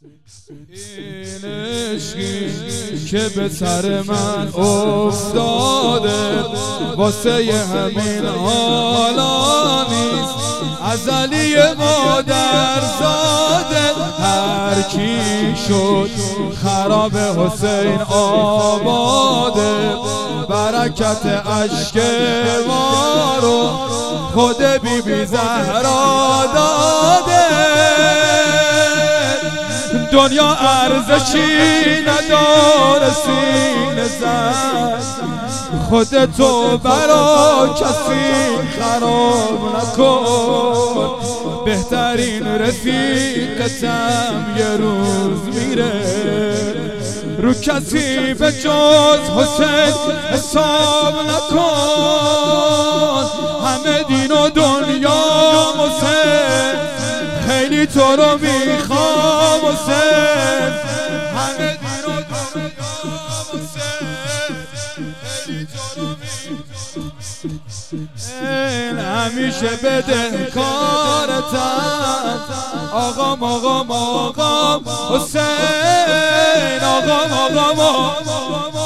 این عشقی که به سر من افتاده واسه همین حالا نیست، ازلی مادر زاده. هر کی شد خراب حسین آباده، برکت عشق ما رو خود بی بی زهرا داده. دنیا ارزشی نداره سینه زن، خودتو برا کسی خراب نکن. بهترین رفیقتم یه روز میره، رو کسی به جز حسین حساب نکن. همه دین و دنیا حسین، خیلی تو رو میخوام حسین. همه دین و دنیا حسین، خیلی تو رو میخوام. همیشه بدهکارتم آقام آقام آقام حسین. آقام آقام آقام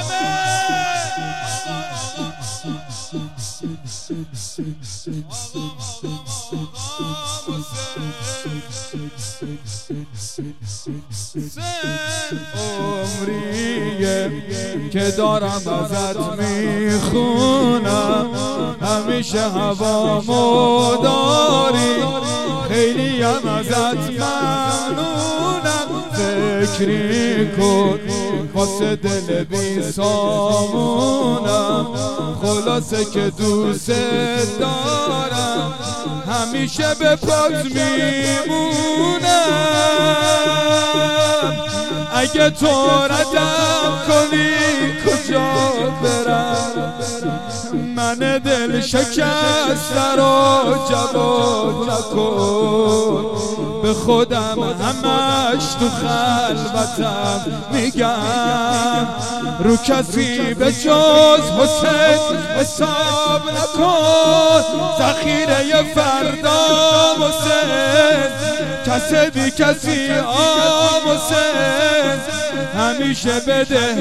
عمریه که دارم ازت میخونم، همیشه هوامو داری، خیلی هم ازت ممنونم. فکری کن واسه دل بی سامونم، خلاصه که دوست دارم، همیشه به پات میمونم. اگه تو ردم کنی کجا برم، من دل شکسته رو جواب نکن. به خودم همش تو خلوتم میگم، رو کسی به جز حسین حساب نکن. ذخیره فردا حسین، کسی بی کسی آب حسین. همیشه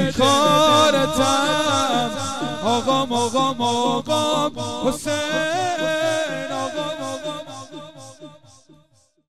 بدهکارتم آقام آقام آقام حسین.